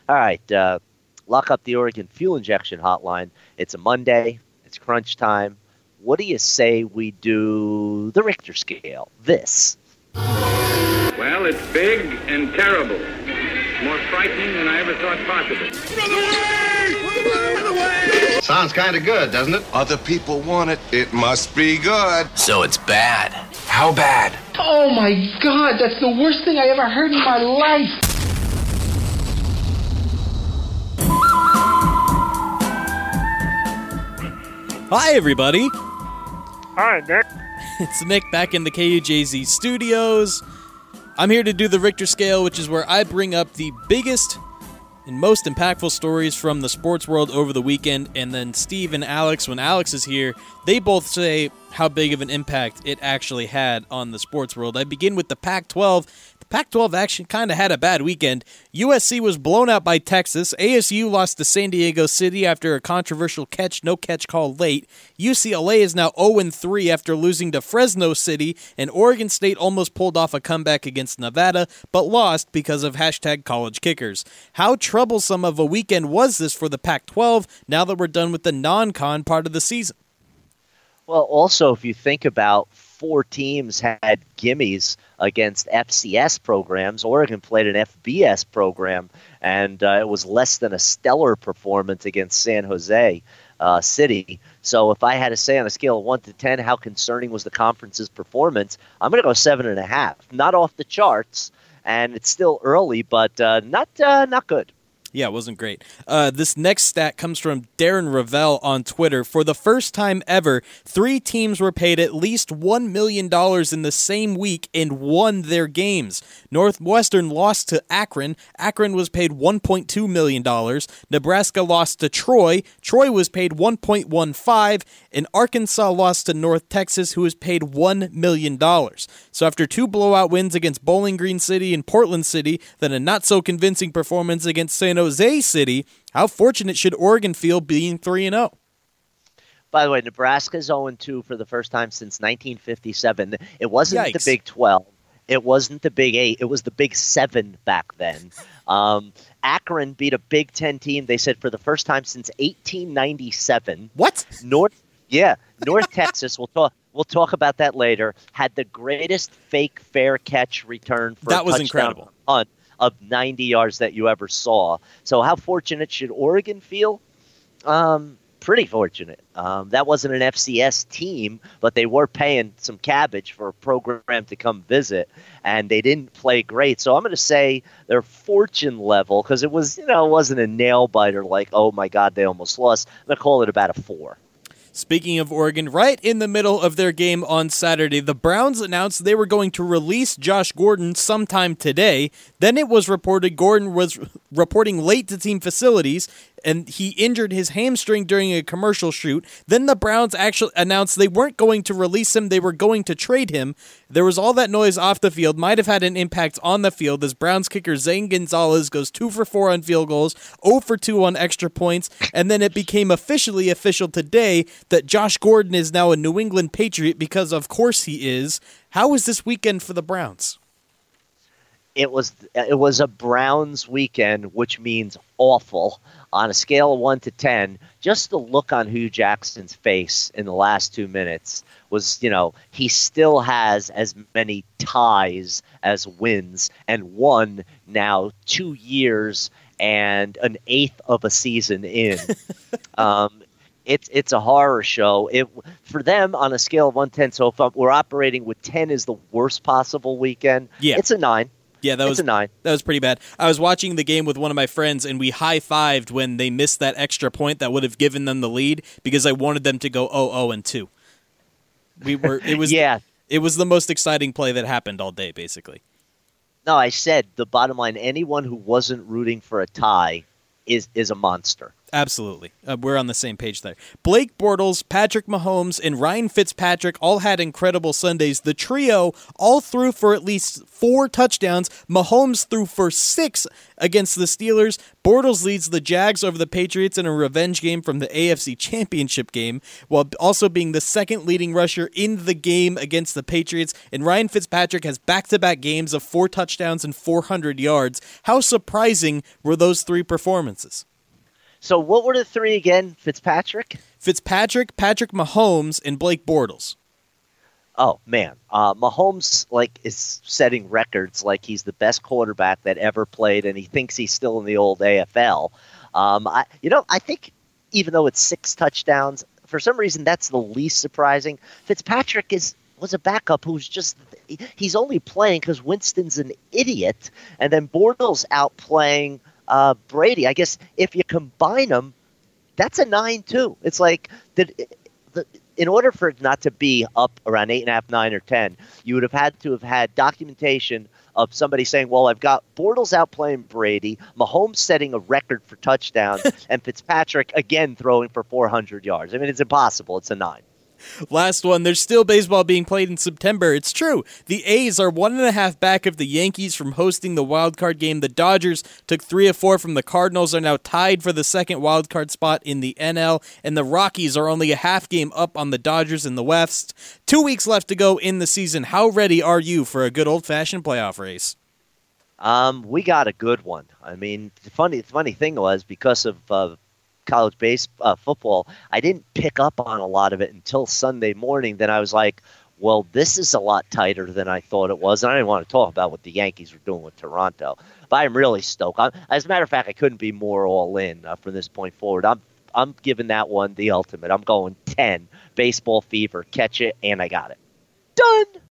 All right, lock up the Oregon Fuel Injection Hotline. It's a Monday. It's crunch time. What do you say we do the Richter scale? This. Well, it's big and terrible. More frightening than I ever thought possible. Run away! Sounds kind of good, doesn't it? Other people want it. It must be good. So it's bad. How bad? Oh my God, that's the worst thing I ever heard in my life. Hi, everybody. Hi, Nick. It's Nick back in the KUJZ studios. I'm here to do the Richter scale, which is where I bring up the biggest and most impactful stories from the sports world over the weekend, and then Steve and Alex, when Alex is here, they both say how big of an impact it actually had on the sports world. I begin with the Pac-12. The Pac-12 actually kind of had a bad weekend. USC was blown out by Texas. ASU lost to San Diego City after a controversial no-catch call late. UCLA is now 0-3 after losing to Fresno City, and Oregon State almost pulled off a comeback against Nevada, but lost because of #college kickers. How troublesome of a weekend was this for the Pac-12 now that we're done with the non-con part of the season? Well, also, if you think about 4 teams had gimmies against FCS programs, Oregon played an FBS program, and it was less than a stellar performance against San Jose City. So if I had to say on a scale of 1 to 10 how concerning was the conference's performance, I'm going to go 7.5. Not off the charts, and it's still early, but not good. Yeah, it wasn't great. This next stat comes from Darren Ravel on Twitter. For the first time ever, 3 teams were paid at least $1 million in the same week and won their games. Northwestern lost to Akron. Akron was paid $1.2 million. Nebraska lost to Troy. Troy was paid $1.15, and Arkansas lost to North Texas, who was paid $1 million. So after 2 blowout wins against Bowling Green City and Portland City, then a not-so-convincing performance against San Jose City, how fortunate should Oregon feel being 3-0? By the way, Nebraska's 0-2 for the first time since 1957. It wasn't Yikes. the Big 12. It wasn't the Big 8. It was the Big 7 back then. Akron beat a Big 10 team, they said, for the first time since 1897. What? North Texas, we'll talk about that later, had the greatest fake fair catch return for that a was touchdown incredible. punt of 90 yards that you ever saw. So how fortunate should Oregon feel? Pretty fortunate. That wasn't an FCS team, but they were paying some cabbage for a program to come visit, and they didn't play great. So I'm going to say their fortune level, because it was, it wasn't a nail biter like, oh my God, they almost lost. I'm going to call it about a 4. Speaking of Oregon, right in the middle of their game on Saturday, the Browns announced they were going to release Josh Gordon sometime today. Then it was reported Gordon was reporting late to team facilities, and he injured his hamstring during a commercial shoot. Then the Browns actually announced they weren't going to release him, they were going to trade him. There was all that noise off the field, might have had an impact on the field as Browns kicker Zane Gonzalez goes 2 for 4 on field goals, 0 for 2 on extra points, and then it became official today that Josh Gordon is now a New England Patriot because of course he is. How was this weekend for the Browns? It was a Browns weekend, which means awful. On a scale of 1 to 10, just the look on Hugh Jackson's face in the last 2 minutes was, he still has as many ties as wins, and won now 2 years and an eighth of a season in. It's a horror show. For them, on a scale of 1 to 10, so if we're operating with 10 is the worst possible weekend, it's a 9. Yeah, that was a 9. That was pretty bad. I was watching the game with one of my friends, and we high-fived when they missed that extra point that would have given them the lead because I wanted them to go 0-2. It was the most exciting play that happened all day, basically. No, I said the bottom line, anyone who wasn't rooting for a tie is a monster. Absolutely. We're on the same page there. Blake Bortles, Patrick Mahomes, and Ryan Fitzpatrick all had incredible Sundays. The trio all threw for at least 4 touchdowns. Mahomes threw for 6 against the Steelers. Bortles leads the Jags over the Patriots in a revenge game from the AFC Championship game, while also being the second leading rusher in the game against the Patriots. And Ryan Fitzpatrick has back-to-back games of 4 touchdowns and 400 yards. How surprising were those 3 performances? So what were the 3 again? Fitzpatrick, Patrick Mahomes, and Blake Bortles. Oh man, Mahomes is setting records. Like he's the best quarterback that ever played, and he thinks he's still in the old AFL. I think even though it's 6 touchdowns, for some reason that's the least surprising. Fitzpatrick was a backup he's only playing because Winston's an idiot, and then Bortles out playing Brady. I guess if you combine them, that's a 9-2. It's like in order for it not to be up around 8.5, 9, or 10, you would have had documentation of somebody saying, well, I've got Bortles out playing Brady, Mahomes setting a record for touchdowns, and Fitzpatrick again throwing for 400 yards. I mean, it's impossible. It's a 9. Last one. There's still baseball being played in September. It's true. The A's are 1.5 back of the Yankees from hosting the wild card game. The Dodgers took 3 of 4 from the Cardinals, are now tied for the second wild card spot in the NL, and the Rockies are only a half game up on the Dodgers in the West. 2 weeks left to go in the season. How ready are you for a good old-fashioned playoff race? We got a good one. I mean, the funny thing was, because of college football, I didn't pick up on a lot of it until Sunday morning. Then I was like, well, this is a lot tighter than I thought it was. And I didn't want to talk about what the Yankees were doing with Toronto. But I'm really stoked. As a matter of fact, I couldn't be more all in from this point forward. I'm giving that one the ultimate. I'm going 10. Baseball fever. Catch it, and I got it. Done.